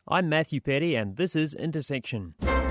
I'm Matthew Petty, and this is Intersection.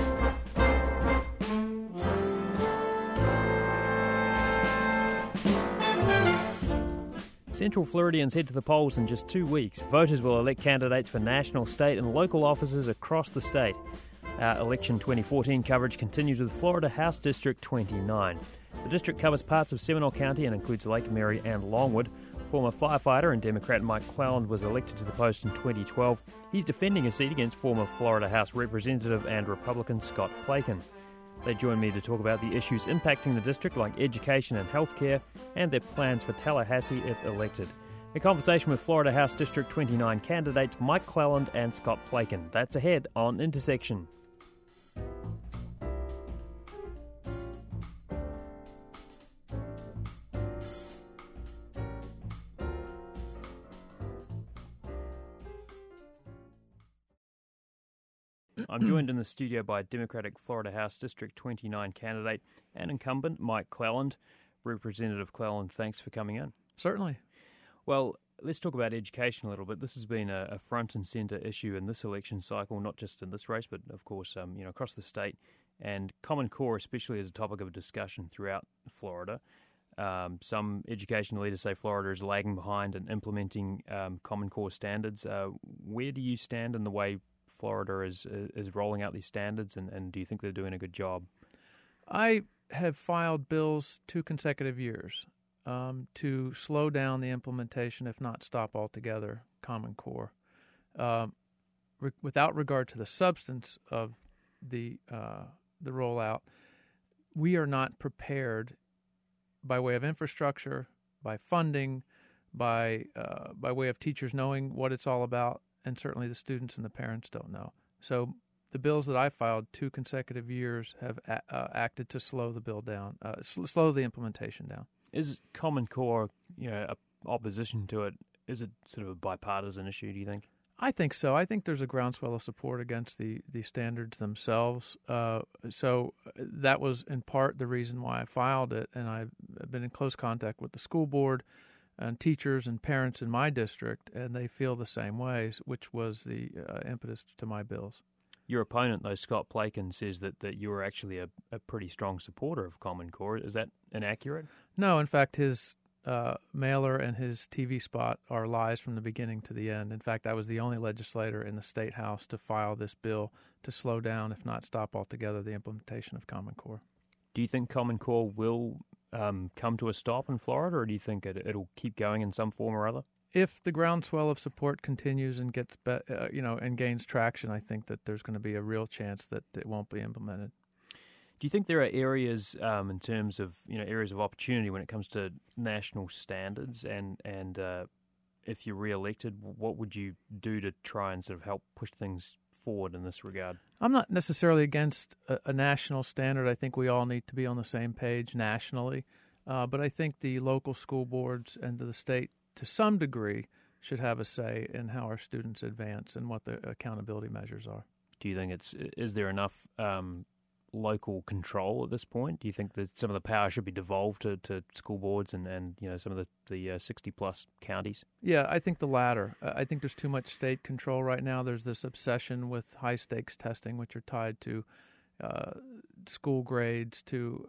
Central Floridians head to the polls in just 2 weeks. Voters will elect candidates for national, state and local offices across the state. Our election 2014 coverage continues with Florida House District 29. The district covers parts of Seminole County and includes Lake Mary and Longwood. Former firefighter and Democrat Mike Cleland was elected to the post in 2012. He's defending a seat against former Florida House Representative and Republican Scott Plaikin. They join me to talk about the issues impacting the district like education and healthcare and their plans for Tallahassee if elected. A conversation with Florida House District 29 candidates Mike Cleland and Scott Plaikin. That's ahead on Intersection. I'm joined in the studio by Democratic Florida House District 29 candidate and incumbent Mike Cleland. Representative Cleland, thanks for coming in. Certainly. Well, let's talk about education a little bit. This has been a front and centre issue in this election cycle, not just in this race, but of course, across the state. And Common Core, especially, is a topic of discussion throughout Florida. Some education leaders say Florida is lagging behind in implementing Common Core standards. Where do you stand in the way Florida is rolling out these standards, and do you think they're doing a good job? I have filed bills 2 consecutive years to slow down the implementation, if not stop altogether, Common Core. Without regard to the substance of the rollout, we are not prepared by way of infrastructure, by funding, by way of teachers knowing what it's all about, and certainly the students and the parents don't know. So the bills that I filed 2 consecutive years have acted to slow the bill down, slow the implementation down. Is Common Core, opposition to it, is it sort of a bipartisan issue, do you think? I think so. I think there's a groundswell of support against the standards themselves. So that was in part the reason why I filed it, and I've been in close contact with the school board and teachers and parents in my district, and they feel the same ways, which was the impetus to my bills. Your opponent, though, Scott Plaikin, says that you're actually a pretty strong supporter of Common Core. Is that inaccurate? No, in fact, his mailer and his TV spot are lies from the beginning to the end. In fact, I was the only legislator in the State House to file this bill to slow down, if not stop altogether, the implementation of Common Core. Do you think Common Core will come to a stop in Florida, or do you think it'll keep going in some form or other? If the groundswell of support continues and gets, and gains traction, I think that there's going to be a real chance that it won't be implemented. Do you think there are areas in terms of areas of opportunity when it comes to national standards, and if you're re-elected, what would you do to try and sort of help push things forward in this regard? I'm not necessarily against a national standard. I think we all need to be on the same page nationally. But I think the local school boards and the state, to some degree, should have a say in how our students advance and what the accountability measures are. Do you think is there enough local control at this point? Do you think that some of the power should be devolved to school boards and some of the 60-plus counties? Yeah, I think the latter. I think there's too much state control right now. There's this obsession with high-stakes testing, which are tied to school grades, to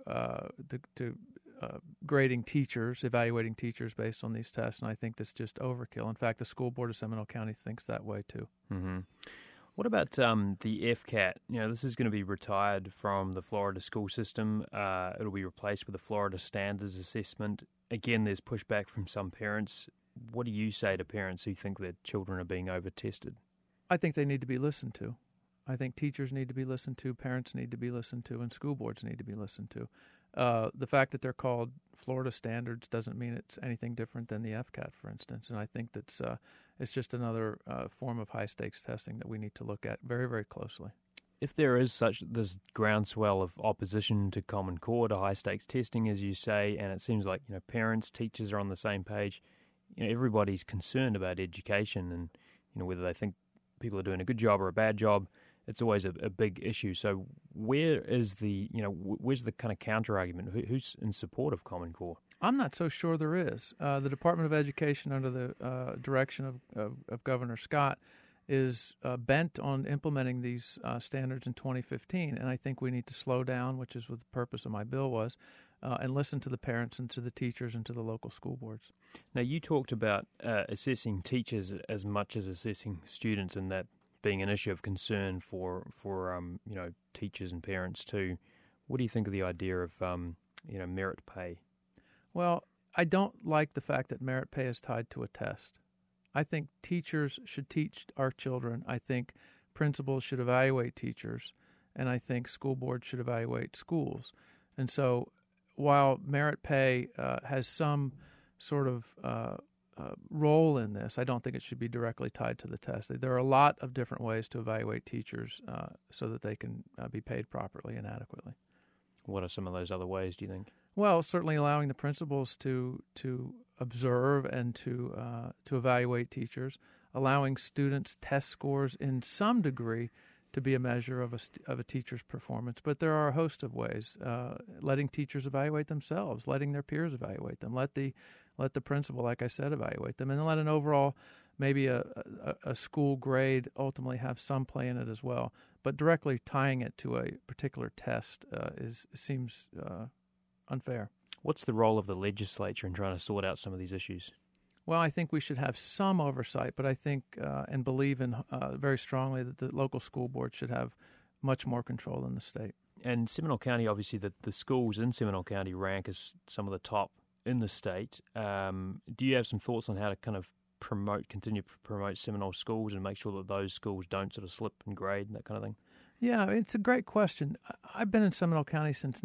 grading teachers, evaluating teachers based on these tests, and I think that's just overkill. In fact, the school board of Seminole County thinks that way too. Mm-hmm. What about the FCAT? This is going to be retired from the Florida school system. It'll be replaced with the Florida Standards Assessment. Again, there's pushback from some parents. What do you say to parents who think that children are being over-tested? I think they need to be listened to. I think teachers need to be listened to, parents need to be listened to, and school boards need to be listened to. The fact that they're called Florida standards doesn't mean it's anything different than the FCAT, for instance. And I think that's it's just another form of high-stakes testing that we need to look at very, very closely. If there is this groundswell of opposition to Common Core, to high-stakes testing, as you say, and it seems like parents, teachers are on the same page, everybody's concerned about education and whether they think people are doing a good job or a bad job. It's always a big issue. So where's the kind of counter argument? Who's in support of Common Core? I'm not so sure there is. The Department of Education, under the direction of Governor Scott, is bent on implementing these standards in 2015, and I think we need to slow down, which is what the purpose of my bill was, and listen to the parents and to the teachers and to the local school boards. Now, you talked about assessing teachers as much as assessing students, and that being an issue of concern for teachers and parents too. What do you think of the idea of merit pay? Well, I don't like the fact that merit pay is tied to a test. I think teachers should teach our children. I think principals should evaluate teachers, and I think school boards should evaluate schools. And so while merit pay has some sort of role in this, I don't think it should be directly tied to the test. There are a lot of different ways to evaluate teachers so that they can be paid properly and adequately. What are some of those other ways, do you think? Well, certainly allowing the principals to observe and to evaluate teachers, allowing students' test scores in some degree to be a measure of a teacher's performance. But there are a host of ways. Letting teachers evaluate themselves, letting their peers evaluate them, let the principal, like I said, evaluate them, and then let an overall, maybe a school grade ultimately have some play in it as well. But directly tying it to a particular test seems unfair. What's the role of the legislature in trying to sort out some of these issues? Well, I think we should have some oversight, but I think and believe in very strongly that the local school board should have much more control than the state. And Seminole County, obviously, the schools in Seminole County rank as some of the top in the state. Do you have some thoughts on how to kind of continue to promote Seminole schools and make sure that those schools don't sort of slip in grade and that kind of thing? Yeah, it's a great question. I've been in Seminole County since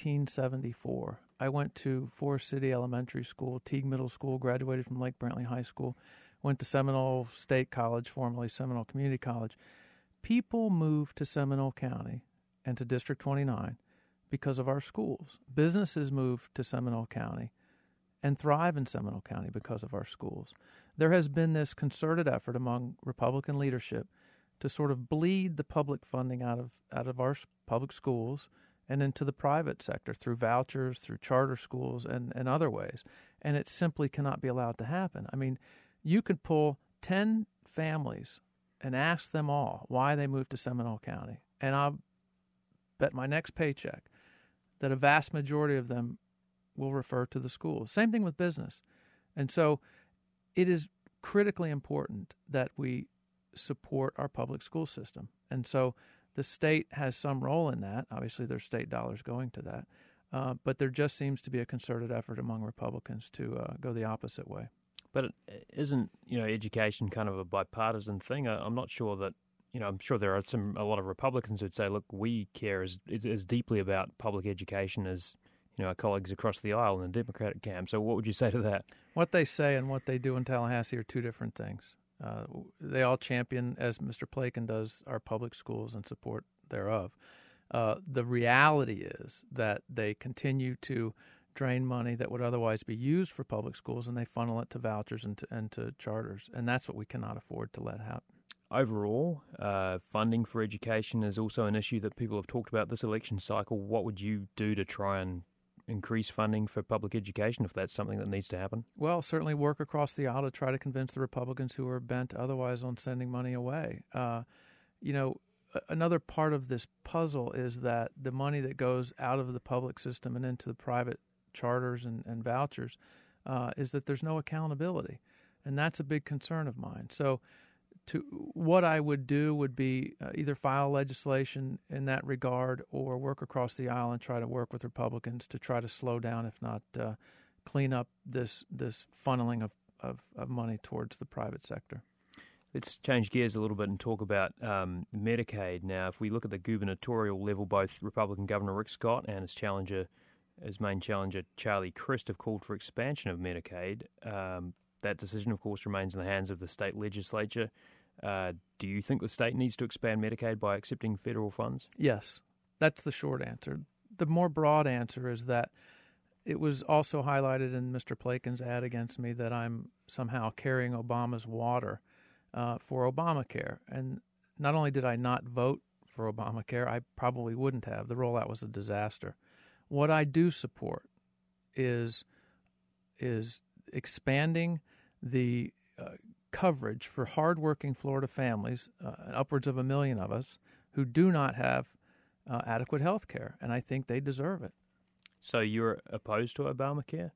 1974. I went to Forest City Elementary School, Teague Middle School, graduated from Lake Brantley High School, went to Seminole State College, formerly Seminole Community College. People moved to Seminole County and to District 29 because of our schools. Businesses moved to Seminole County and thrive in Seminole County because of our schools. There has been this concerted effort among Republican leadership to sort of bleed the public funding out of our public schools and into the private sector through vouchers, through charter schools, and other ways. And it simply cannot be allowed to happen. I mean, you could pull 10 families and ask them all why they moved to Seminole County, and I'll bet my next paycheck that a vast majority of them will refer to the schools. Same thing with business. And so it is critically important that we support our public school system. And so the state has some role in that. Obviously, there's state dollars going to that. But there just seems to be a concerted effort among Republicans to go the opposite way. But isn't, education kind of a bipartisan thing? I'm not sure that, I'm sure there are a lot of Republicans who'd say, look, we care as deeply about public education as, our colleagues across the aisle in the Democratic camp. So what would you say to that? What they say and what they do in Tallahassee are two different things. They all champion, as Mr. Plakin does, our public schools and support thereof. The reality is that they continue to drain money that would otherwise be used for public schools, and they funnel it to vouchers and to charters, and that's what we cannot afford to let happen. Overall, funding for education is also an issue that people have talked about this election cycle. What would you do to try and increase funding for public education if that's something that needs to happen? Well, certainly work across the aisle to try to convince the Republicans who are bent otherwise on sending money away. Another part of this puzzle is that the money that goes out of the public system and into the private charters and vouchers is that there's no accountability. And that's a big concern of mine. So what I would do would be either file legislation in that regard or work across the aisle and try to work with Republicans to try to slow down, if not clean up this funneling of money towards the private sector. Let's change gears a little bit and talk about Medicaid. Now, if we look at the gubernatorial level, both Republican Governor Rick Scott and his main challenger, Charlie Crist, have called for expansion of Medicaid. That decision, of course, remains in the hands of the state legislature. Do you think the state needs to expand Medicaid by accepting federal funds? Yes, that's the short answer. The more broad answer is that it was also highlighted in Mr. Plakin's ad against me that I'm somehow carrying Obama's water for Obamacare. And not only did I not vote for Obamacare, I probably wouldn't have. The rollout was a disaster. What I do support is expanding the coverage for hardworking Florida families, upwards of 1 million of us, who do not have adequate health care, and I think they deserve it. So you're opposed to Obamacare?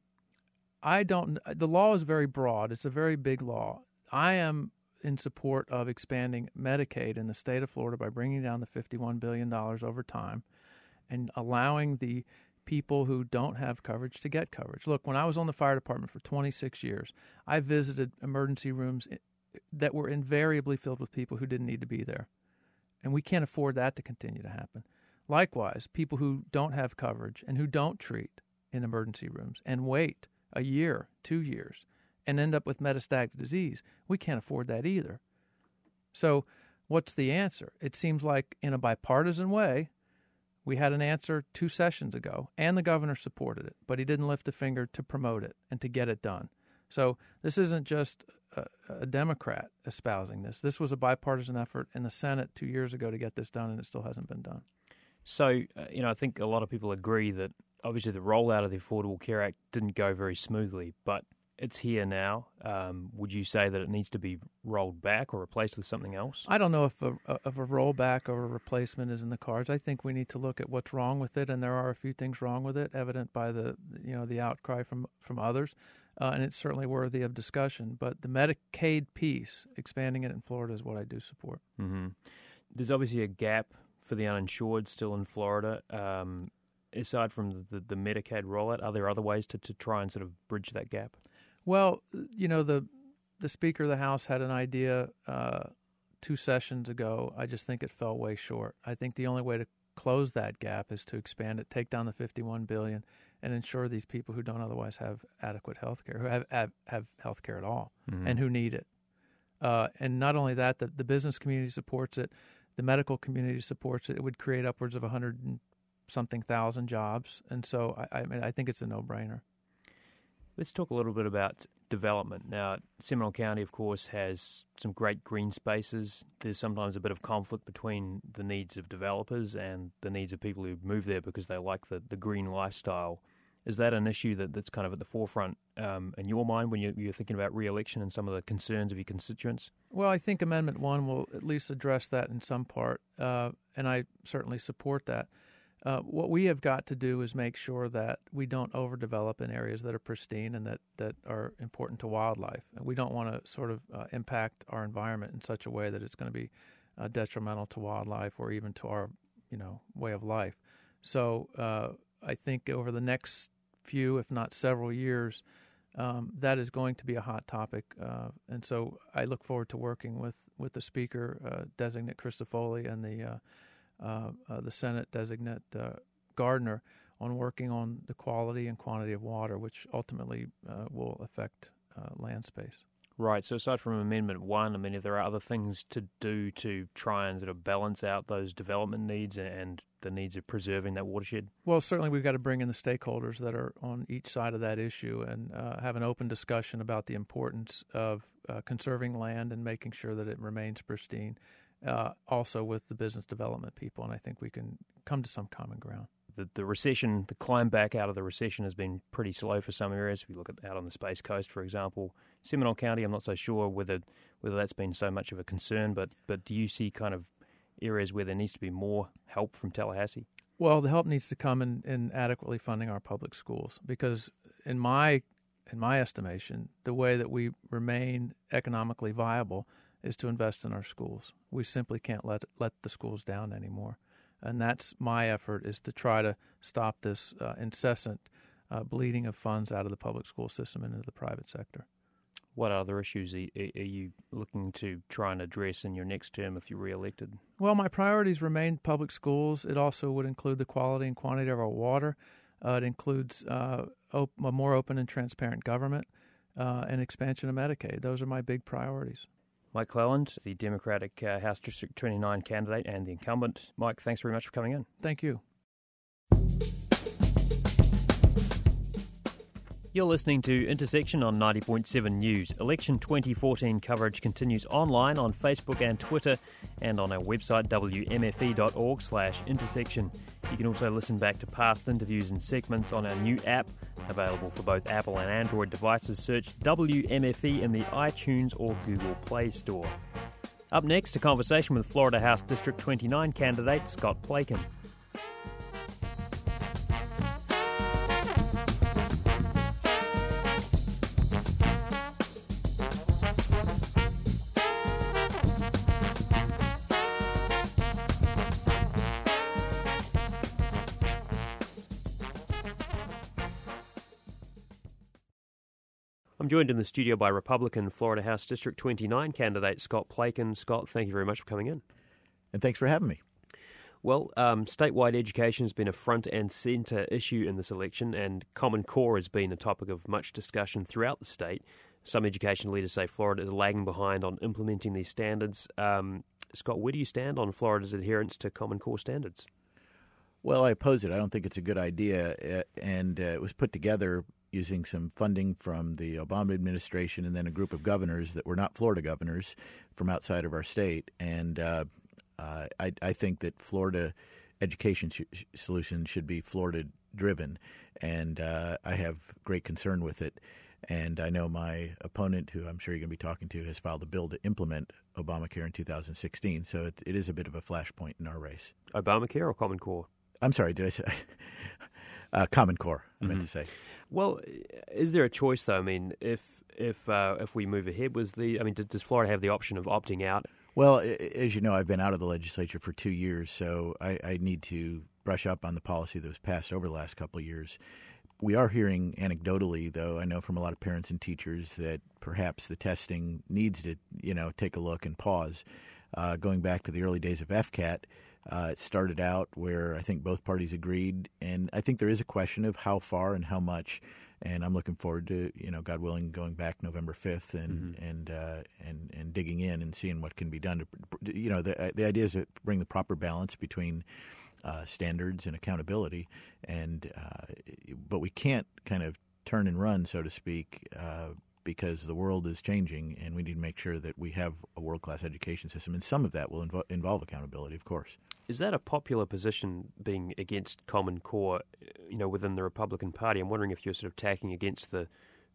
I don't. The law is very broad. It's a very big law. I am in support of expanding Medicaid in the state of Florida by bringing down the $51 billion over time and allowing the people who don't have coverage to get coverage. Look, when I was on the fire department for 26 years, I visited emergency rooms that were invariably filled with people who didn't need to be there. And we can't afford that to continue to happen. Likewise, people who don't have coverage and who don't treat in emergency rooms and wait a year, 2 years, and end up with metastatic disease, we can't afford that either. So what's the answer? It seems like in a bipartisan way, we had an answer 2 sessions ago, and the governor supported it, but he didn't lift a finger to promote it and to get it done. So this isn't just a Democrat espousing this. This was a bipartisan effort in the Senate 2 years ago to get this done, and it still hasn't been done. So, I think a lot of people agree that obviously the rollout of the Affordable Care Act didn't go very smoothly, but it's here now. Would you say that it needs to be rolled back or replaced with something else? I don't know if a rollback or a replacement is in the cards. I think we need to look at what's wrong with it, and there are a few things wrong with it, evident by the outcry from others, and it's certainly worthy of discussion. But the Medicaid piece, expanding it in Florida, is what I do support. Mm-hmm. There's obviously a gap for the uninsured still in Florida. Aside from the Medicaid rollout, are there other ways to try and sort of bridge that gap? Well, the Speaker of the House had an idea 2 sessions ago. I just think it fell way short. I think the only way to close that gap is to expand it, take down the $51 billion, and ensure these people who don't otherwise have adequate health care, who have health care at all, mm-hmm. and who need it. And not only that, the business community supports it. The medical community supports it. It would create upwards of 100-something thousand jobs. And so I think it's a no-brainer. Let's talk a little bit about development. Now, Seminole County, of course, has some great green spaces. There's sometimes a bit of conflict between the needs of developers and the needs of people who move there because they like the green lifestyle. Is that an issue that's kind of at the forefront in your mind when you're thinking about re-election and some of the concerns of your constituents? Well, I think Amendment 1 will at least address that in some part, and I certainly support that. What we have got to do is make sure that we don't overdevelop in areas that are pristine and that are important to wildlife. And we don't want to sort of impact our environment in such a way that it's going to be detrimental to wildlife or even to our way of life. So I think over the next few, if not several years, that is going to be a hot topic. And so I look forward to working with the Speaker, Designate Christofoli, and the Senate Designate Gardner on working on the quality and quantity of water, which ultimately will affect land space. Right. So aside from Amendment 1, I mean, if there are other things to do to try and sort of balance out those development needs and the needs of preserving that watershed? Well, certainly we've got to bring in the stakeholders that are on each side of that issue and have an open discussion about the importance of conserving land and making sure that it remains pristine, also with the business development people, and I think we can come to some common ground. The recession, the climb back out of the recession has been pretty slow for some areas. If you look at out on the Space Coast, for example, Seminole County, I'm not so sure whether that's been so much of a concern, but do you see kind of areas where there needs to be more help from Tallahassee? Well, the help needs to come in adequately funding our public schools, because in my estimation, the way that we remain economically viable is to invest in our schools. We simply can't let the schools down anymore. And that's my effort, is to try to stop this incessant bleeding of funds out of the public school system into the private sector. What other issues are you looking to try and address in your next term if you're re-elected? Well, my priorities remain public schools. It also would include the quality and quantity of our water. It includes a more open and transparent government and expansion of Medicaid. Those are my big priorities. Mike Cleland, the Democratic House District 29 candidate and the incumbent. Mike, thanks very much for coming in. Thank you. You're listening to Intersection on 90.7 News. Election 2014 coverage continues online on Facebook and Twitter and on our website wmfe.org/intersection. You can also listen back to past interviews and segments on our new app, available for both Apple and Android devices. Search WMFE in the iTunes or Google Play Store. Up next, a conversation with Florida House District 29 candidate Scott Plaikin. I'm joined in the studio by Republican Florida House District 29 candidate Scott Plaikin. Scott, thank you very much for coming in. And thanks for having me. Well, statewide education has been a front and centre issue in this election, and Common Core has been a topic of much discussion throughout the state. Some education leaders say Florida is lagging behind on implementing these standards. Scott, where do you stand on Florida's adherence to Common Core standards? Well, I oppose it. I don't think it's a good idea, and it was put together using some funding from the Obama administration and then a group of governors that were not Florida governors from outside of our state. And I think that Florida education solution should be Florida-driven, and I have great concern with it. And I know my opponent, who I'm sure you're going to be talking to, has filed a bill to implement Obamacare in 2016. So it is a bit of a flashpoint in our race. Obamacare or Common Core? I'm sorry, did I say Common Core? I meant to say. Well, is there a choice though? I mean, if we move ahead, does Florida have the option of opting out? Well, as you know, I've been out of the legislature for 2 years, so I need to brush up on the policy that was passed over the last couple of years. We are hearing anecdotally, though, I know from a lot of parents and teachers that perhaps the testing needs to, take a look and pause. Going back to the early days of FCAT, it started out where I think both parties agreed, and I think there is a question of how far and how much. And I'm looking forward to, God willing, going back November 5th and digging in and seeing what can be done. The idea is to bring the proper balance between standards and accountability, but we can't kind of turn and run, so to speak, because the world is changing, and we need to make sure that we have a world-class education system, and some of that will involve accountability, of course. Is that a popular position, being against Common Core, within the Republican Party? I'm wondering if you're sort of tacking against the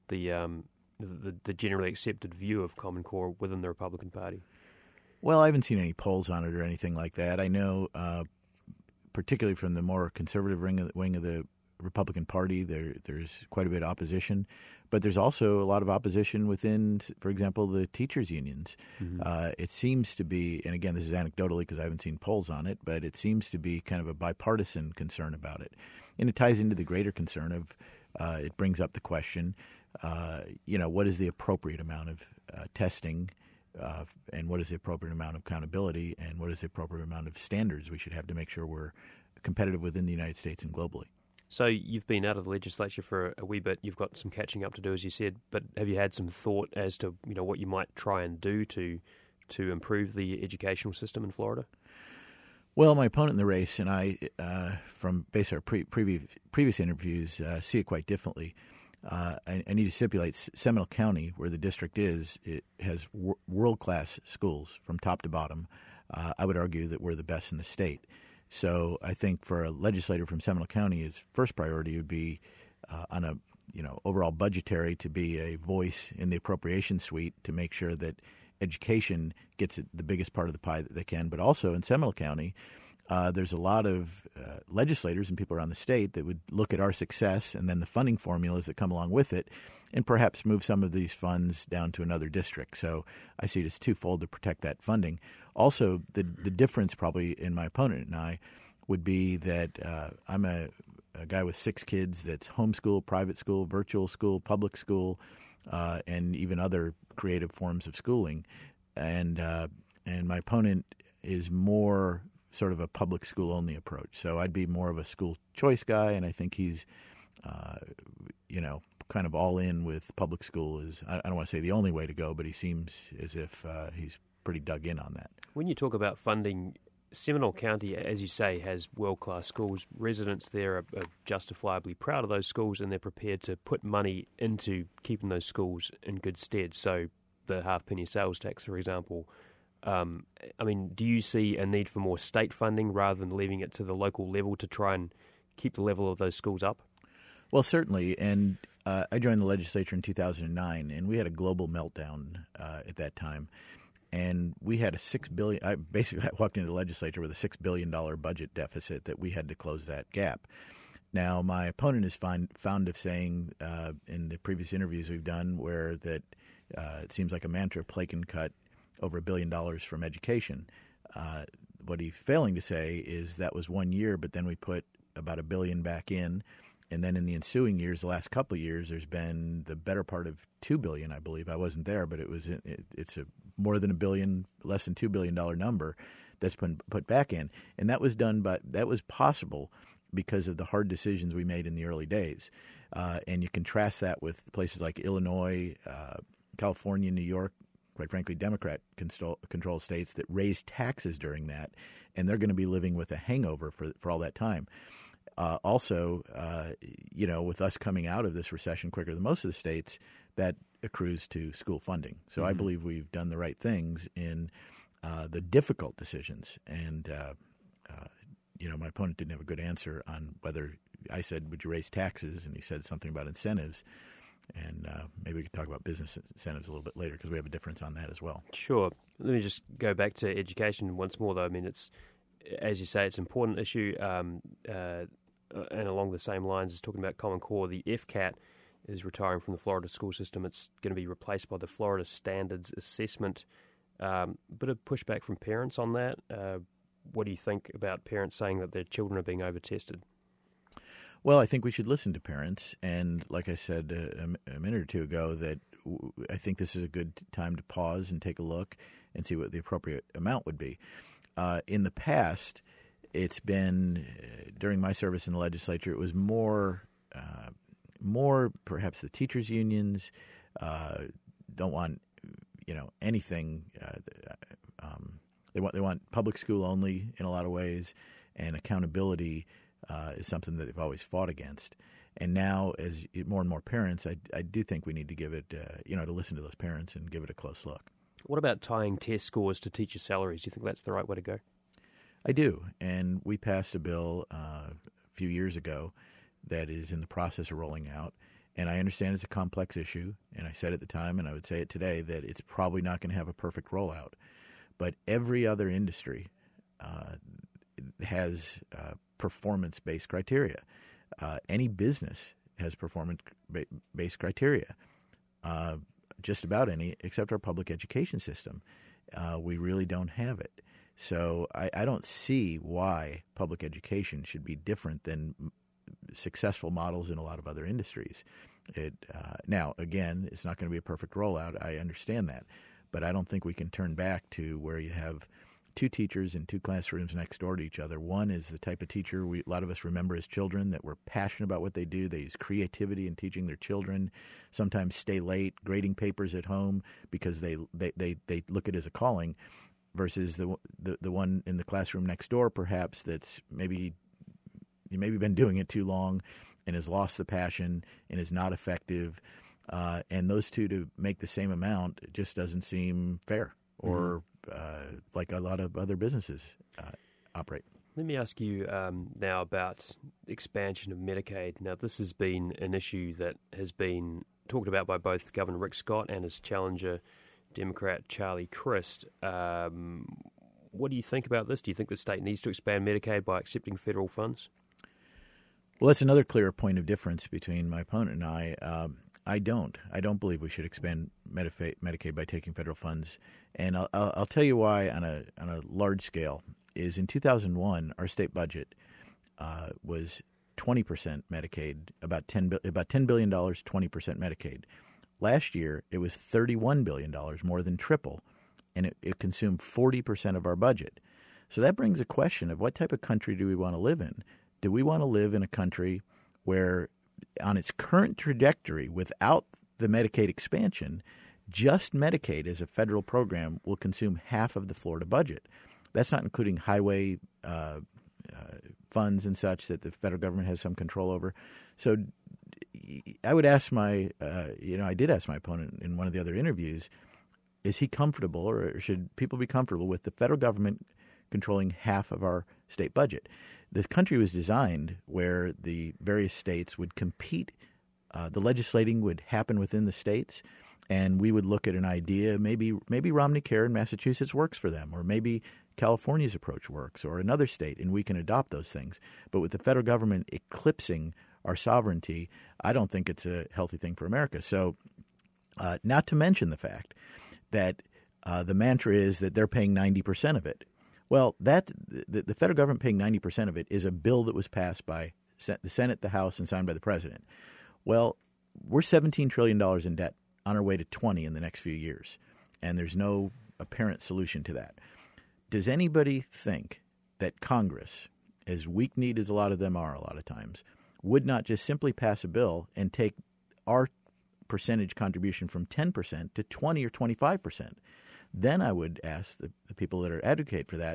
generally accepted view of Common Core within the Republican Party. Well, I haven't seen any polls on it or anything like that. I know, particularly from the more conservative wing of the Republican Party, there's quite a bit of opposition, but there's also a lot of opposition within, for example, the teachers' unions. Mm-hmm. It seems to be, and again, this is anecdotally because I haven't seen polls on it, but it seems to be kind of a bipartisan concern about it. And it ties into the greater concern of, it brings up the question, what is the appropriate amount of testing, and what is the appropriate amount of accountability, and what is the appropriate amount of standards we should have to make sure we're competitive within the United States and globally. So you've been out of the legislature for a wee bit. You've got some catching up to do, as you said. But have you had some thought as to what you might try and do to improve the educational system in Florida? Well, my opponent in the race and I, from based on our previous interviews, see it quite differently. I need to stipulate Seminole County, where the district is, it has world-class schools from top to bottom. I would argue that we're the best in the state. So I think for a legislator from Seminole County, his first priority would be on a overall budgetary to be a voice in the appropriation suite to make sure that education gets the biggest part of the pie that they can. But also in Seminole County, there's a lot of legislators and people around the state that would look at our success and then the funding formulas that come along with it and perhaps move some of these funds down to another district. So I see it as twofold to protect that funding. Also, the difference probably in my opponent and I would be that I'm a guy with 6 kids that's homeschool, private school, virtual school, public school, and even other creative forms of schooling. And my opponent is more sort of a public school only approach. So I'd be more of a school choice guy, and I think he's, kind of all in with public school is, I don't want to say the only way to go, but he seems as if he's pretty dug in on that. When you talk about funding Seminole County, as you say, has world-class schools. Residents there are justifiably proud of those schools, and they're prepared to put money into keeping those schools in good stead. So the half-penny sales tax, for example. Do you see a need for more state funding rather than leaving it to the local level to try and keep the level of those schools up? Well, certainly, and I joined the legislature in 2009, and we had a global meltdown at that time. And we had a $6 billion. I walked into the legislature with a $6 billion budget deficit that we had to close that gap. Now, my opponent is fond of saying in the previous interviews we've done, where that it seems like a mantra, Play can cut over $1 billion from education. What he's failing to say is that was 1 year, but then we put about $1 billion back in. And then in the ensuing years, the last couple of years, there's been the better part of $2 billion, I believe. I wasn't there, but it's a more than $1 billion, less than $2 billion number that's been put back in. And that was done, but that was possible because of the hard decisions we made in the early days. And you contrast that with places like Illinois, California, New York, quite frankly, Democrat-controlled states that raised taxes during that, and they're going to be living with a hangover for all that time. Also, with us coming out of this recession quicker than most of the states, that accrues to school funding. So I believe we've done the right things in the difficult decisions. And, my opponent didn't have a good answer on whether I said, would you raise taxes? And he said something about incentives. And maybe we could talk about business incentives a little bit later because we have a difference on that as well. Sure. Let me just go back to education once more, though. I mean, it's, as you say, it's an important issue. And along the same lines as talking about Common Core, the FCAT is retiring from the Florida school system. It's going to be replaced by the Florida Standards Assessment. Bit of pushback from parents on that. What do you think about parents saying that their children are being over-tested? Well, I think we should listen to parents. And like I said a minute or two ago, that I think this is a good time to pause and take a look and see what the appropriate amount would be. In the past, it's been, during my service in the legislature, it was more perhaps the teachers' unions don't want, anything. They want public school only in a lot of ways, and accountability is something that they've always fought against. And now, as more and more parents, I do think we need to give it, to listen to those parents and give it a close look. What about tying test scores to teacher salaries? Do you think that's the right way to go? I do, and we passed a bill a few years ago that is in the process of rolling out, and I understand it's a complex issue, and I said at the time, and I would say it today, that it's probably not going to have a perfect rollout, but every other industry has performance-based criteria. Any business has performance-based criteria, just about any, except our public education system. We really don't have it. So I don't see why public education should be different than successful models in a lot of other industries. Now, again, it's not going to be a perfect rollout. I understand that. But I don't think we can turn back to where you have two teachers in two classrooms next door to each other. One is the type of teacher a lot of us remember as children that were passionate about what they do. They use creativity in teaching their children, sometimes stay late, grading papers at home because they look at it as a calling, versus the one in the classroom next door, perhaps, that's maybe been doing it too long and has lost the passion and is not effective. And those two to make the same amount just doesn't seem fair or like a lot of other businesses operate. Let me ask you now about expansion of Medicaid. Now, this has been an issue that has been talked about by both Governor Rick Scott and his challenger, Democrat Charlie Crist. What do you think about this? Do you think the state needs to expand Medicaid by accepting federal funds? Well, that's another clear point of difference between my opponent and I. I don't believe we should expand Medicaid by taking federal funds, and I'll tell you why on a large scale. Is in 2001, our state budget was 20% Medicaid, about $10 billion, 20% Medicaid. Last year, it was $31 billion, more than triple, and it consumed 40% of our budget. So that brings a question of what type of country do we want to live in? Do we want to live in a country where, on its current trajectory, without the Medicaid expansion, just Medicaid as a federal program will consume half of the Florida budget? That's not including highway funds and such that the federal government has some control over. So I would ask I did ask my opponent in one of the other interviews, is he comfortable, or should people be comfortable with the federal government controlling half of our state budget? The country was designed where the various states would compete. The legislating would happen within the states, and we would look at an idea. Maybe Romney Care in Massachusetts works for them, or maybe California's approach works, or another state, and we can adopt those things. But with the federal government eclipsing our sovereignty, I don't think it's a healthy thing for America. So not to mention the fact that the mantra is that they're paying 90% of it. Well, the federal government paying 90% of it is a bill that was passed by the Senate, the House, and signed by the President. Well, we're $17 trillion in debt, on our way to 20 in the next few years, and there's no apparent solution to that. Does anybody think that Congress, as weak-kneed as a lot of them are a lot of times, would not just simply pass a bill and take our percentage contribution from 10% to 20 or 25%? Then I would ask the people that are advocate for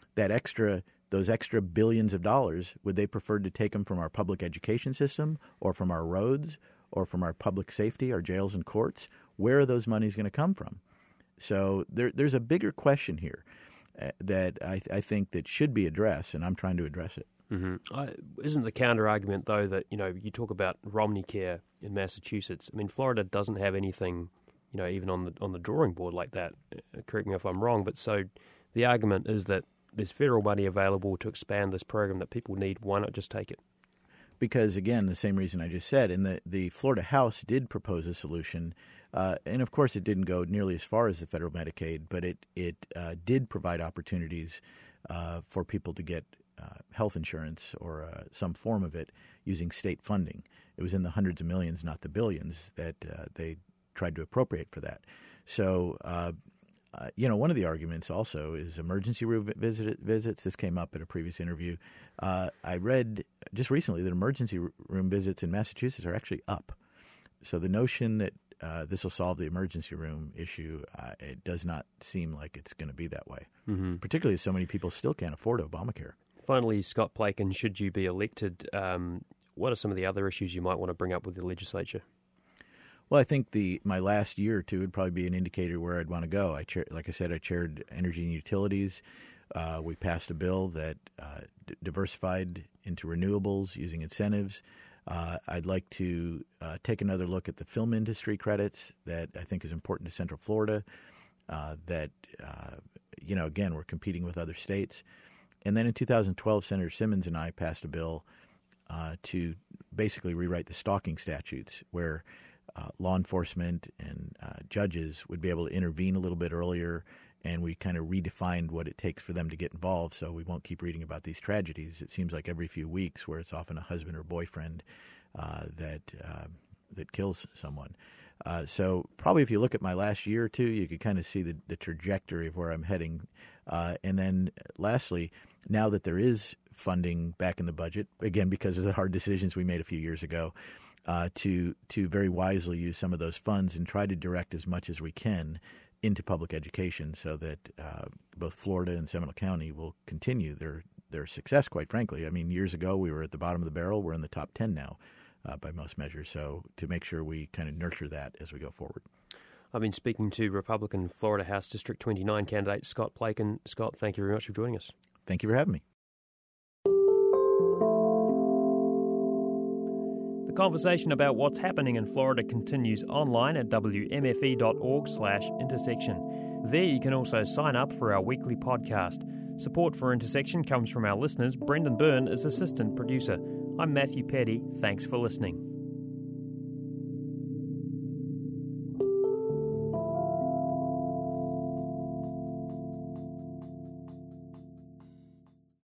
those extra billions of dollars, would they prefer to take them from our public education system, or from our roads, or from our public safety, our jails and courts? Where are those monies going to come from? So there's a bigger question here that I think that should be addressed, and I'm trying to address it. Mm-hmm. Isn't the counter argument, though, that you talk about Romney Care in Massachusetts? I mean, Florida doesn't have anything, even on the drawing board like that. Correct me if I'm wrong, but so the argument is that there's federal money available to expand this program that people need. Why not just take it? Because, again, the same reason I just said, and the Florida House did propose a solution, and of course it didn't go nearly as far as the federal Medicaid, but it did provide opportunities for people to get health insurance or some form of it using state funding. It was in the hundreds of millions, not the billions, that they tried to appropriate for that. So, one of the arguments also is emergency room visits. This came up at a previous interview. I read just recently that emergency room visits in Massachusetts are actually up. So the notion that this will solve the emergency room issue, it does not seem like it's going to be that way, particularly as so many people still can't afford Obamacare. Finally, Scott Plaikin, should you be elected, what are some of the other issues you might want to bring up with the legislature? Well, I think my last year or two would probably be an indicator where I'd want to go. Like I said, I chaired Energy and Utilities. We passed a bill that diversified into renewables using incentives. I'd like to take another look at the film industry credits that I think is important to Central Florida. Again, we're competing with other states. And then in 2012, Senator Simmons and I passed a bill to basically rewrite the stalking statutes, where law enforcement and judges would be able to intervene a little bit earlier, and we kind of redefined what it takes for them to get involved, so we won't keep reading about these tragedies. It seems like every few weeks, where it's often a husband or boyfriend that kills someone. So probably if you look at my last year or two, you could kind of see the trajectory of where I'm heading. And then lastly, now that there is funding back in the budget, again, because of the hard decisions we made a few years ago, to very wisely use some of those funds and try to direct as much as we can into public education, so that both Florida and Seminole County will continue their success, quite frankly. I mean, years ago we were at the bottom of the barrel. We're in the top 10 now by most measures. So to make sure we kind of nurture that as we go forward. I've been speaking to Republican Florida House District 29 candidate Scott Plaikin. Scott, thank you very much for joining us. Thank you for having me. The conversation about what's happening in Florida continues online at wmfe.org/intersection. There you can also sign up for our weekly podcast. Support for Intersection comes from our listeners. Brendan Byrne is assistant producer. I'm Matthew Petty. Thanks for listening.